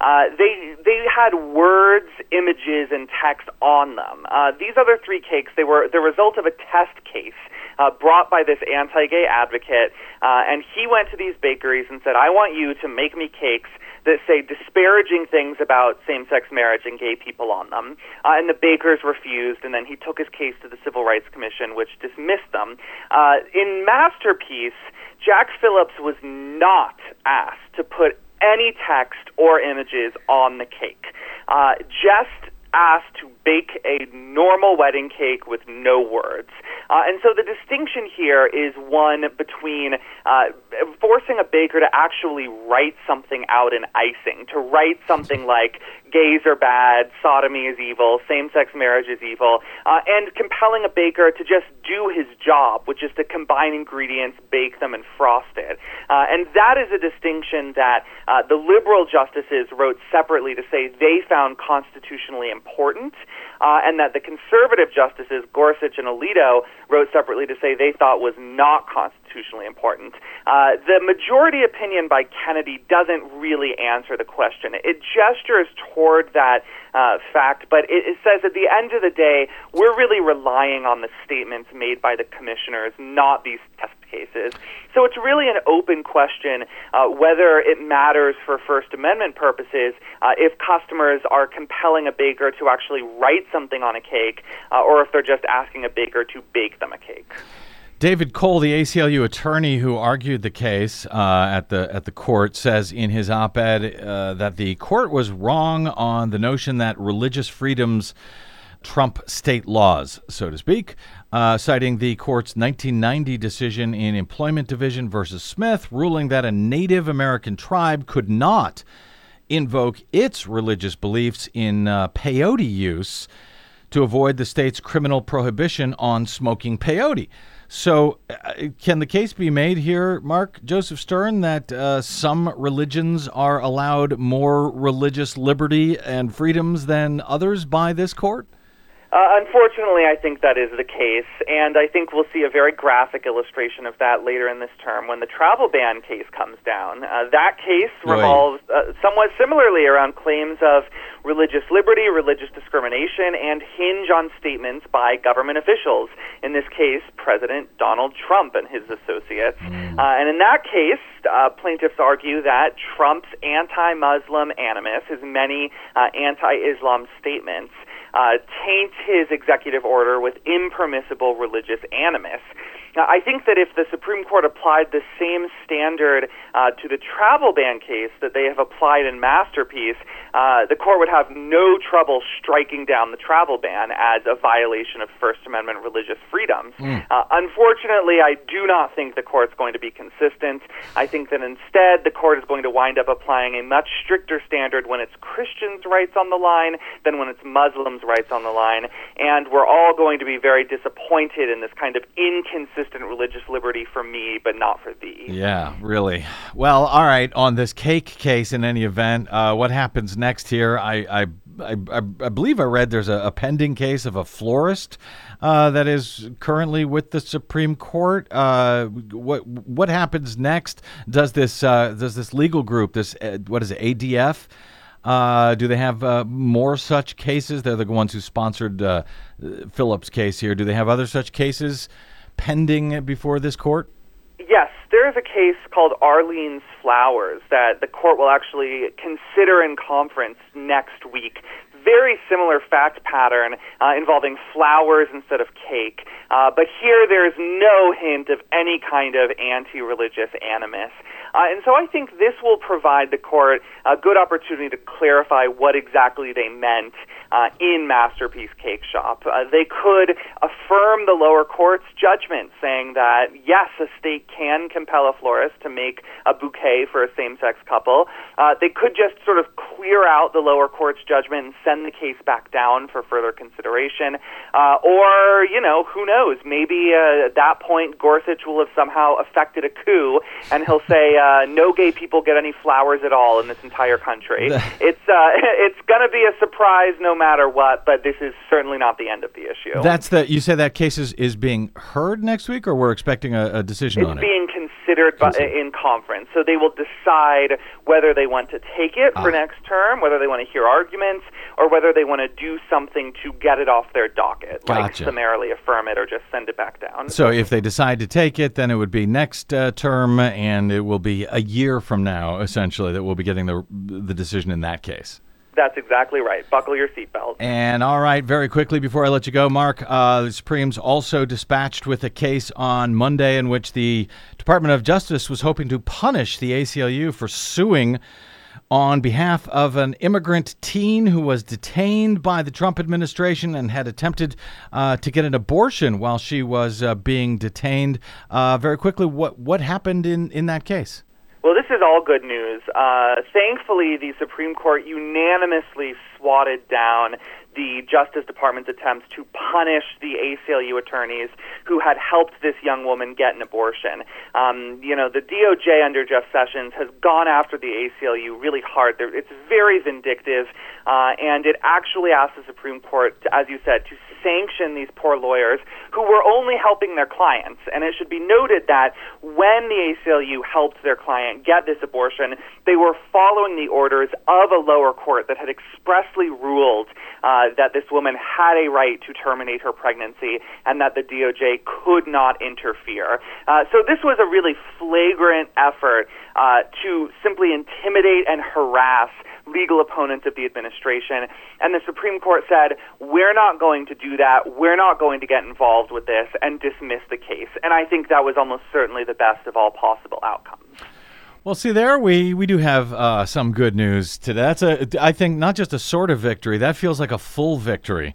they had words, images, and text on them. These other 3 cakes, they were the result of a test case brought by this anti-gay advocate, and he went to these bakeries and said, I want you to make me cakes that say disparaging things about same-sex marriage and gay people on them. And the bakers refused, and then he took his case to the Civil Rights Commission, which dismissed them. In Masterpiece, Jack Phillips was not asked to put any text or images on the cake, just asked to bake a normal wedding cake with no words. And so the distinction here is one between forcing a baker to actually write something out in icing, to write something like gays are bad, sodomy is evil, same-sex marriage is evil, and compelling a baker to just do his job, which is to combine ingredients, bake them, and frost it. And that is a distinction that the liberal justices wrote separately to say they found constitutionally important, and that the conservative justices, Gorsuch and Alito, wrote separately to say they thought was not constitutionally important. The majority opinion by Kennedy doesn't really answer the question. It gestures toward that fact, but it says at the end of the day, we're really relying on the statements made by the commissioners, not these test cases. So it's really an open question whether it matters for First Amendment purposes if customers are compelling a baker to actually write something on a cake or if they're just asking a baker to bake them a cake. David Cole, the ACLU attorney who argued the case at the court, says in his op-ed that the court was wrong on the notion that religious freedoms trump state laws, so to speak, citing the court's 1990 decision in Employment Division versus Smith, ruling that a Native American tribe could not invoke its religious beliefs in peyote use to avoid the state's criminal prohibition on smoking peyote. So can the case be made here, Mark Joseph Stern, that some religions are allowed more religious liberty and freedoms than others by this court? Unfortunately, I think that is the case, and I think we'll see a very graphic illustration of that later in this term when the travel ban case comes down. That case revolves somewhat similarly around claims of religious liberty, religious discrimination, and hinge on statements by government officials. In this case, President Donald Trump and his associates. And in that case, plaintiffs argue that Trump's anti-Muslim animus, his many anti-Islam statements, taint his executive order with impermissible religious animus. Now, I think that if the Supreme Court applied the same standard to the travel ban case that they have applied in Masterpiece, the court would have no trouble striking down the travel ban as a violation of First Amendment religious freedoms. Unfortunately, I do not think the court's going to be consistent. I think that instead the court is going to wind up applying a much stricter standard when it's Christians' rights on the line than when it's Muslims' rights on the line, and we're all going to be very disappointed in this kind of inconsistent religious liberty for me, but not for thee. Yeah, really. Well, all right. On this cake case, in any event, what happens next here? I believe I read there's a pending case of a florist that is currently with the Supreme Court. What happens next? Does this legal group, this what is it, ADF? Do they have more such cases? They're the ones who sponsored Phillips' case here. Do they have other such cases pending before this court? Yes, there is a case called Arlene's Flowers that the court will actually consider in conference next week. Very similar fact pattern involving flowers instead of cake. But here there's no hint of any kind of anti-religious animus. And so I think this will provide the court a good opportunity to clarify what exactly they meant in Masterpiece Cake Shop. They could affirm the lower court's judgment, saying that, yes, a state can compel a florist to make a bouquet for a same-sex couple. They could just sort of clear out the lower court's judgment and send the case back down for further consideration. Or, who knows? Maybe at that point, Gorsuch will have somehow effected a coup, and he'll say, no gay people get any flowers at all in this entire country. It's going to be a surprise no matter what, but this is certainly not the end of the issue. You say that case is being heard next week, or we're expecting a decision on it? It's being considered in conference. So they will decide whether they want to take it for next term, whether they want to hear arguments, or whether they want to do something to get it off their docket, like summarily affirm it or just send it back down. So if they decide to take it, then it would be next term, and it will be a year from now, essentially, that we'll be getting the decision in that case. That's exactly right. Buckle your seatbelt. And all right, very quickly before I let you go, Mark, the Supreme's also dispatched with a case on Monday in which the Department of Justice was hoping to punish the ACLU for suing on behalf of an immigrant teen who was detained by the Trump administration and had attempted to get an abortion while she was being detained. Very quickly, what happened in that case? Well, this is all good news. Thankfully, the Supreme Court unanimously swatted down the Justice Department's attempts to punish the ACLU attorneys who had helped this young woman get an abortion. The DOJ under Jeff Sessions has gone after the ACLU really hard. It's very vindictive, and it actually asked the Supreme Court, as you said, to sanction these poor lawyers who were only helping their clients. And it should be noted that when the ACLU helped their client get this abortion, they were following the orders of a lower court that had expressly ruled that this woman had a right to terminate her pregnancy and that the DOJ could not interfere. So this was a really flagrant effort to simply intimidate and harass legal opponents of the administration. And the Supreme Court said, we're not going to do that. We're not going to get involved with this, and dismiss the case. And I think that was almost certainly the best of all possible outcomes. Well, see there, we do have some good news today. That's I think not just a sort of victory. That feels like a full victory,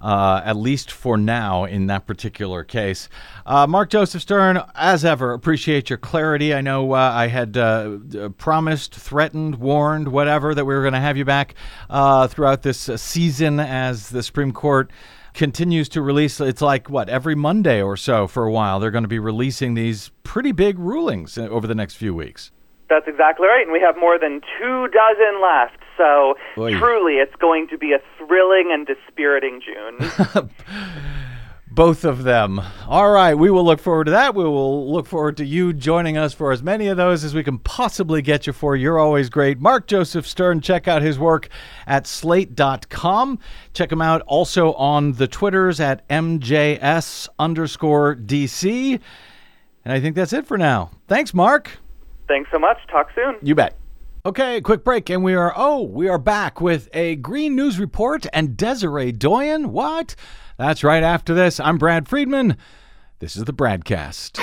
at least for now in that particular case. Mark Joseph Stern, as ever, appreciate your clarity. I know I had promised, threatened, warned, whatever, that we were going to have you back throughout this season as the Supreme Court continues to release. It's like, every Monday or so for a while, they're going to be releasing these pretty big rulings over the next few weeks. That's exactly right, and we have more than 24 left, so truly it's going to be a thrilling and dispiriting June. Both of them. All right, we will look forward to that. We will look forward to you joining us for as many of those as we can possibly get you for. You're always great. Mark Joseph Stern, check out his work at slate.com. Check him out also on the Twitters at MJS_DC. And I think that's it for now. Thanks, Mark. Thanks so much. Talk soon. You bet. Okay, quick break, and we are back with a Green News Report and Desiree Doyen. What? That's right after this. I'm Brad Friedman. This is the Bradcast.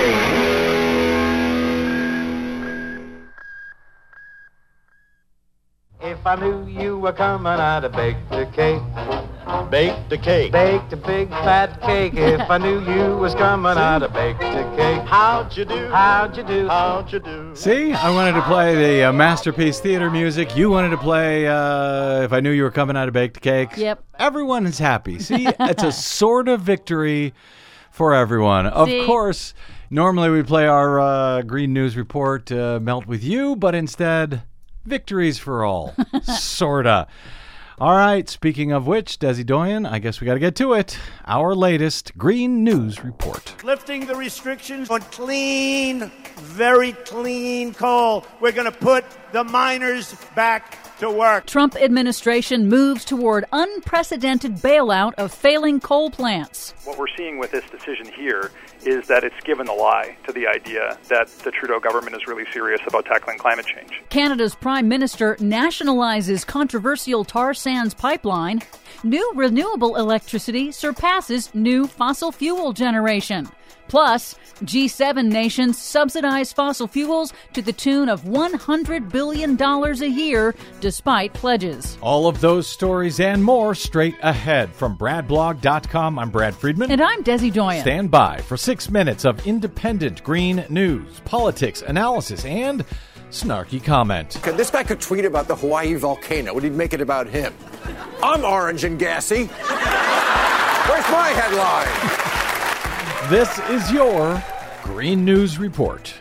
If I knew you were coming, I'd have baked a cake. Baked a cake. Baked a big fat cake. If I knew you was coming, I'd have baked a cake. How'd you do? How'd you do? How'd you do? See, I wanted to play the Masterpiece Theater music. You wanted to play If I Knew You Were Coming, I'd have baked a cake. Yep. Everyone is happy. See, it's a sort of victory for everyone. Of course, normally we play our Green News Report, Melt With You, but instead, victories for all. Sorta. All right, speaking of which, Desi Doyen, I guess we got to get to it. Our latest Green News Report. Lifting the restrictions on clean, very clean coal. We're going to put the miners back to work. Trump administration moves toward unprecedented bailout of failing coal plants. What we're seeing with this decision here is that it's given the lie to the idea that the Trudeau government is really serious about tackling climate change. Canada's Prime Minister nationalizes controversial tar sands pipeline. New renewable electricity surpasses new fossil fuel generation. Plus, G7 nations subsidize fossil fuels to the tune of $100 billion a year, despite pledges. All of those stories and more straight ahead. From BradBlog.com, I'm Brad Friedman. And I'm Desi Doyen. Stand by for 6 minutes of independent green news, politics, analysis, and snarky comment. This guy could tweet about the Hawaii volcano. Would he make it about him? I'm orange and gassy. Where's my headline? This is your Green News Report.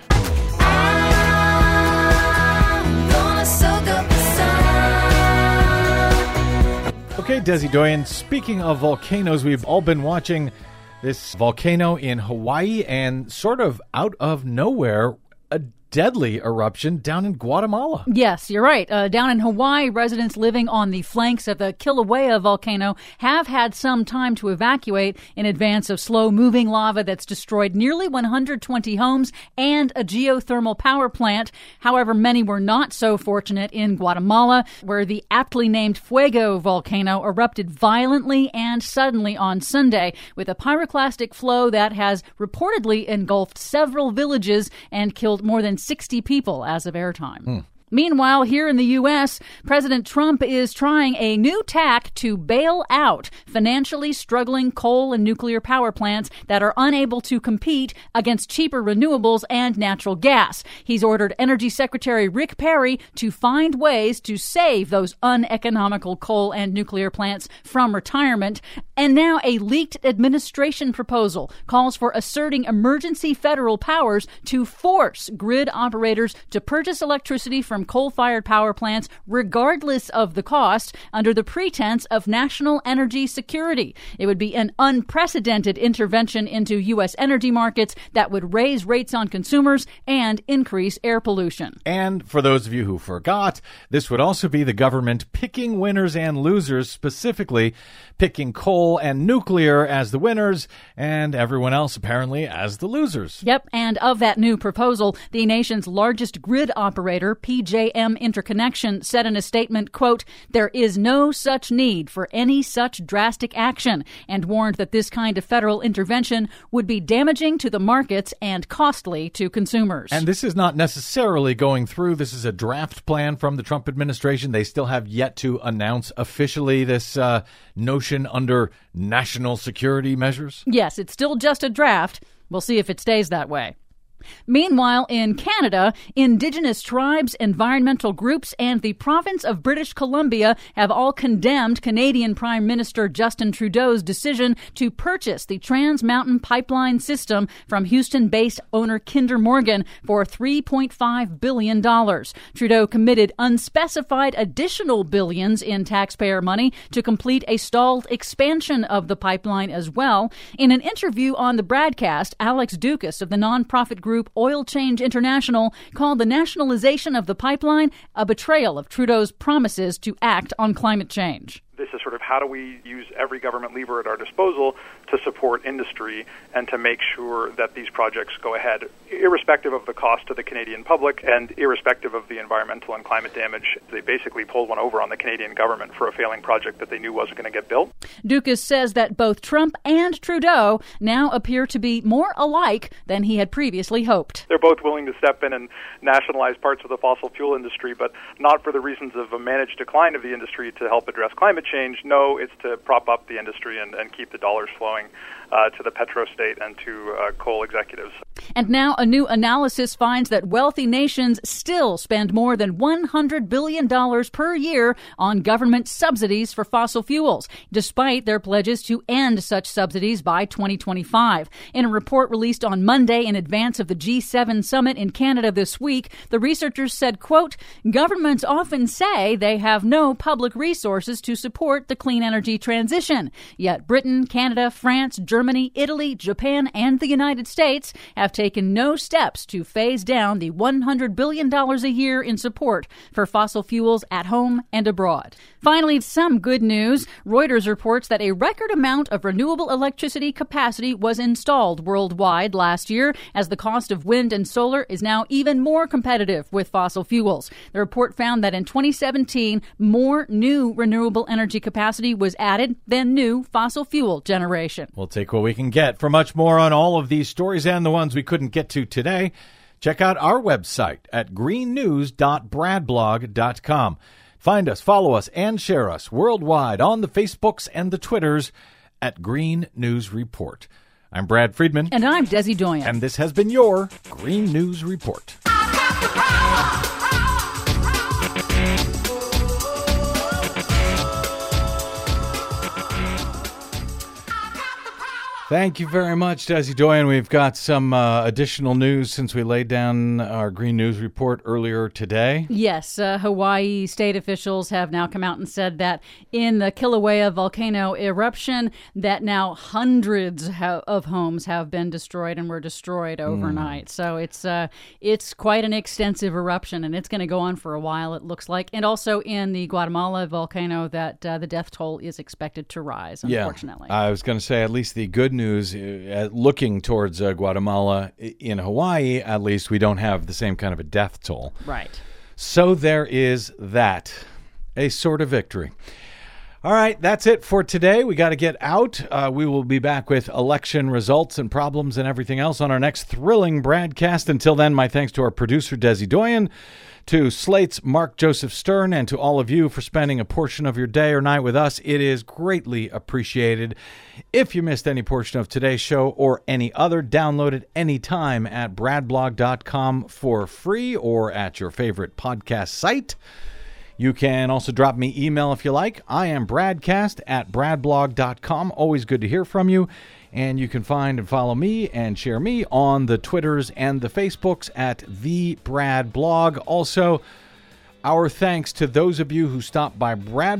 Okay, Desi Doyen, speaking of volcanoes, we've all been watching this volcano in Hawaii and sort of out of nowhere, a deadly eruption down in Guatemala. Yes, you're right. Down in Hawaii, residents living on the flanks of the Kilauea volcano have had some time to evacuate in advance of slow-moving lava that's destroyed nearly 120 homes and a geothermal power plant. However, many were not so fortunate in Guatemala, where the aptly named Fuego volcano erupted violently and suddenly on Sunday, with a pyroclastic flow that has reportedly engulfed several villages and killed more than 60 people as of airtime. Meanwhile, here in the U.S., President Trump is trying a new tack to bail out financially struggling coal and nuclear power plants that are unable to compete against cheaper renewables and natural gas. He's ordered Energy Secretary Rick Perry to find ways to save those uneconomical coal and nuclear plants from retirement. And now a leaked administration proposal calls for asserting emergency federal powers to force grid operators to purchase electricity from coal-fired power plants regardless of the cost under the pretense of national energy security. It would be an unprecedented intervention into U.S. energy markets that would raise rates on consumers and increase air pollution. And for those of you who forgot, this would also be the government picking winners and losers, specifically picking coal and nuclear as the winners and everyone else apparently as the losers. Yep, and of that new proposal, the nation's largest grid operator, PJM Interconnection, said in a statement, quote, "There is no such need for any such drastic action," and warned that this kind of federal intervention would be damaging to the markets and costly to consumers. And this is not necessarily going through. This is a draft plan from the Trump administration. They still have yet to announce officially this notion under national security measures. Yes, it's still just a draft. We'll see if it stays that way. Meanwhile, in Canada, Indigenous tribes, environmental groups, and the province of British Columbia have all condemned Canadian Prime Minister Justin Trudeau's decision to purchase the Trans Mountain Pipeline system from Houston-based owner Kinder Morgan for $3.5 billion. Trudeau committed unspecified additional billions in taxpayer money to complete a stalled expansion of the pipeline as well. In an interview on the broadcast, Alex Dukas of the nonprofit group Oil Change International called the nationalization of the pipeline a betrayal of Trudeau's promises to act on climate change. This is sort of how do we use every government lever at our disposal to support industry and to make sure that these projects go ahead, irrespective of the cost to the Canadian public and irrespective of the environmental and climate damage. They basically pulled one over on the Canadian government for a failing project that they knew wasn't going to get built. Dukas says that both Trump and Trudeau now appear to be more alike than he had previously hoped. They're both willing to step in and nationalize parts of the fossil fuel industry, but not for the reasons of a managed decline of the industry to help address climate change. No, it's to prop up the industry and keep the dollars flowing to the petrostate and to coal executives. And now a new analysis finds that wealthy nations still spend more than $100 billion per year on government subsidies for fossil fuels, despite their pledges to end such subsidies by 2025. In a report released on Monday in advance of the G7 summit in Canada this week, the researchers said, quote, "Governments often say they have no public resources to support the clean energy transition. Yet Britain, Canada, France, Germany, Germany, Italy, Japan, and the United States have taken no steps to phase down the $100 billion a year in support for fossil fuels at home and abroad. Finally, some good news. Reuters reports that a record amount of renewable electricity capacity was installed worldwide last year, as the cost of wind and solar is now even more competitive with fossil fuels. The report found that in 2017, more new renewable energy capacity was added than new fossil fuel generation. We'll take what we can get. For much more on all of these stories and the ones we couldn't get to today, check out our website at greennews.bradblog.com. Find us, follow us, and share us worldwide on the Facebooks and the Twitters at Green News Report. I'm Brad Friedman. And I'm Desi Doyen. And this has been your Green News Report. Thank you very much, Desi Doyen. We've got some additional news since we laid down our Green News Report earlier today. Yes, Hawaii state officials have now come out and said that in the Kilauea volcano eruption, that now hundreds of homes have been destroyed and were destroyed overnight. So it's quite an extensive eruption, and it's going to go on for a while, it looks like. And also in the Guatemala volcano, that the death toll is expected to rise, unfortunately. Yeah, I was going to say, at least the good news, looking towards Guatemala, in Hawaii, at least we don't have the same kind of a death toll. Right. So there is that, a sort of victory. All right, that's it for today. We got to get out. We will be back with election results and problems and everything else on our next thrilling broadcast. Until then, my thanks to our producer, Desi Doyen, to Slate's Mark Joseph Stern, and to all of you for spending a portion of your day or night with us. It is greatly appreciated. If you missed any portion of today's show or any other, download it anytime at bradblog.com for free or at your favorite podcast site. You can also drop me email if you like. I am bradcast@bradblog.com. Always good to hear from you. And you can find and follow me and share me on the Twitters and the Facebooks at The Brad Blog. Also, our thanks to those of you who stopped by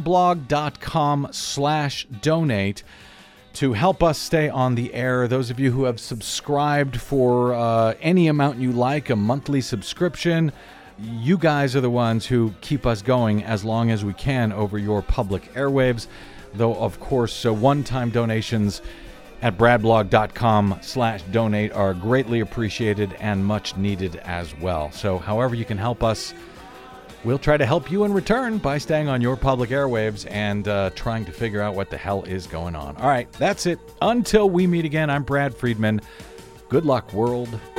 bradblog.com/donate to help us stay on the air. Those of you who have subscribed for any amount you like, a monthly subscription, you guys are the ones who keep us going as long as we can over your public airwaves. Though, of course, one-time donations at bradblog.com/donate are greatly appreciated and much needed as well. So however you can help us, we'll try to help you in return by staying on your public airwaves and trying to figure out what the hell is going on. All right, that's it. Until we meet again, I'm Brad Friedman. Good luck, world.